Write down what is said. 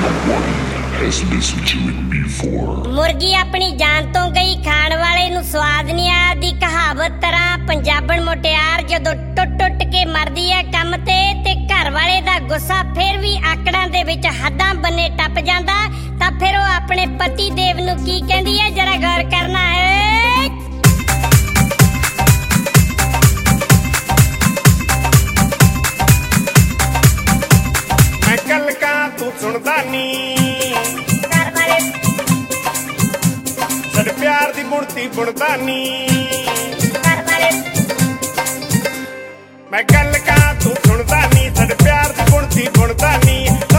ਮੁਰਗੀ ਆਪਣੀ ਜਾਨ ਤੋਂ ਗਈ, ਖਾਣ ਵਾਲੇ ਨੂੰ ਸਵਾਦ ਨਹੀਂ ਆਇਆ ਦੀ ਕਹਾਵਤ ਤਰ੍ਹਾਂ ਪੰਜਾਬਣ ਮੁਟਿਆਰ ਜਦੋਂ ਟੁੱਟ ਟੁੱਟ ਕੇ ਮਰਦੀ ਹੈ ਕੰਮ ਤੇ ਘਰ ਵਾਲੇ ਦਾ ਗੁੱਸਾ ਫਿਰ ਵੀ ਆਕੜਾਂ ਦੇ ਵਿੱਚ ਹੱਦਾਂ ਬੰਨੇ ਟੱਪ ਜਾਂਦਾ ਤਾਂ ਫਿਰ ਉਹ ਆਪਣੇ ਪਤੀ ਦੇਵ ਨੂੰ ਕੀ ਕਹਿੰਦੀ ਹੈ, ਜਰਾ ਗੌਰ ਕਰਨਾ ਹੈ। ਮੈਂ ਗੱਲ ਕਾਂ ਤੂੰ ਸੁਣਦਾ ਨੀ, ਸਾਡੇ ਪਿਆਰ ਦੀ ਬੁਣਤੀ ਬੁਣਦਾ ਨੀ। ਮੈਂ ਗੱਲ ਕਾਂ ਤੂੰ ਸੁਣਦਾ ਨੀ, ਸਾਡੇ ਪਿਆਰ ਦੀ ਬੁਣਤੀ ਬੁਣਦਾ ਨੀ।